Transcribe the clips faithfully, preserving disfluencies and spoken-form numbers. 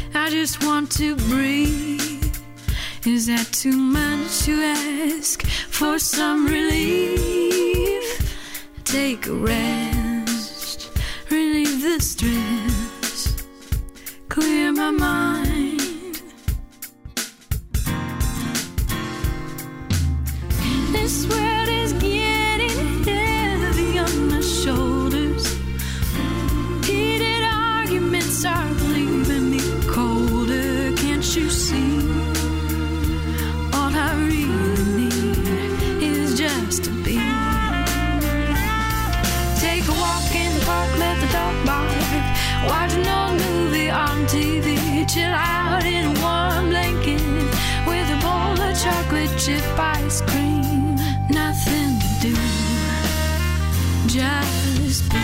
I just want to breathe. Is that too much to ask for some relief? Take a rest, relieve the stress, clear my mind. This world is getting heavy on my shoulders. Heated arguments are leaving me colder. Can't you see? All I really need is just to be. Take a walk in the park, let the dog bark. Watch an old movie on T V. Chill out in a warm blanket with a bowl of chocolate chip ice cream. Nothing to do, just be.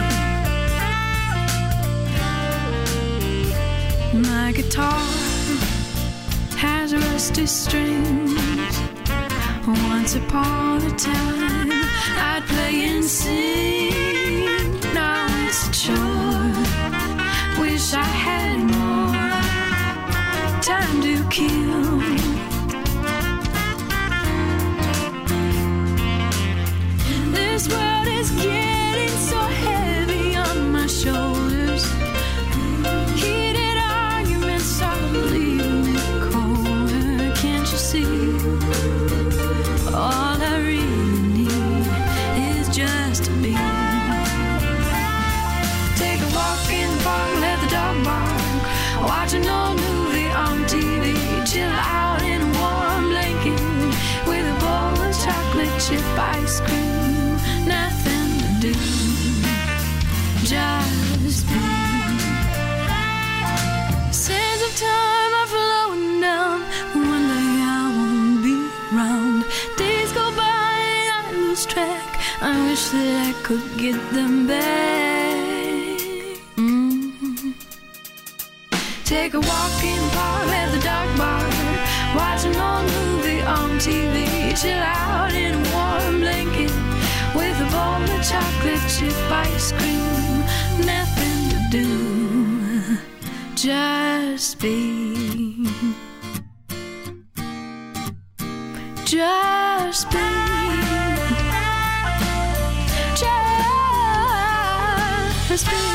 My guitar has rusty strings. Once upon a time I'd play and sing. Now it's a chore. Wish I had more time to kill. This world is getting so heavy on my shoulders. Heated arguments are leaving me colder. Can't you see? All I really need is just to be. Take a walk in the park, let the dog bark. Watch an old movie on T V. Chill out in a warm blanket with a bowl of chocolate chip ice cream. Nothing to do, just be. Sands of time are flowing down. One day I won't be around. Days go by and I lose track. I wish that I could get them back. Mm-hmm. Take a walk in the park, let the dog bark. Watch an old movie on T V. Chill out in a warm blanket with a bowl of chocolate chip ice cream. Nothing to do, just be. Just be. Just be.